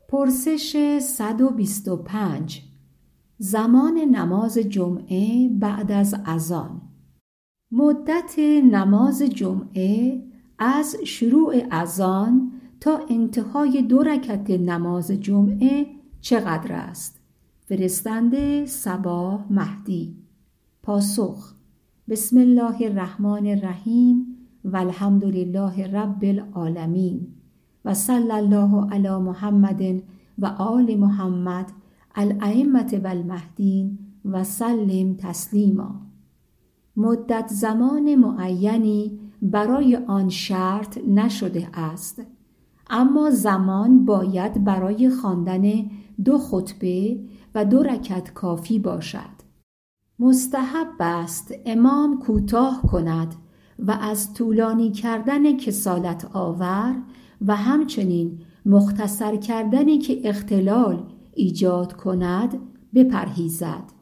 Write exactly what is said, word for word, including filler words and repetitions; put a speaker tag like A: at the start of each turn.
A: پرسش صد و بیست و پنج. زمان نماز جمعه بعد از اذان. مدت نماز جمعه از شروع اذان تا انتهای دو رکعت نماز جمعه چقدر است؟ فرستنده صباح مهدی. پاسخ: بسم الله الرحمن الرحیم و الحمد لله رب العالمین و صلی الله علی محمد و آل محمد الائمة و المهدین و سلم تسلیما. مدت زمان معینی برای آن شرط نشده است، اما زمان باید برای خواندن دو خطبه و دو رکعت کافی باشد. مستحب است امام کوتاه کند و از طولانی کردن کسالت آور و همچنین مختصر کردنی که اختلال ایجاد کند بپرهیزد.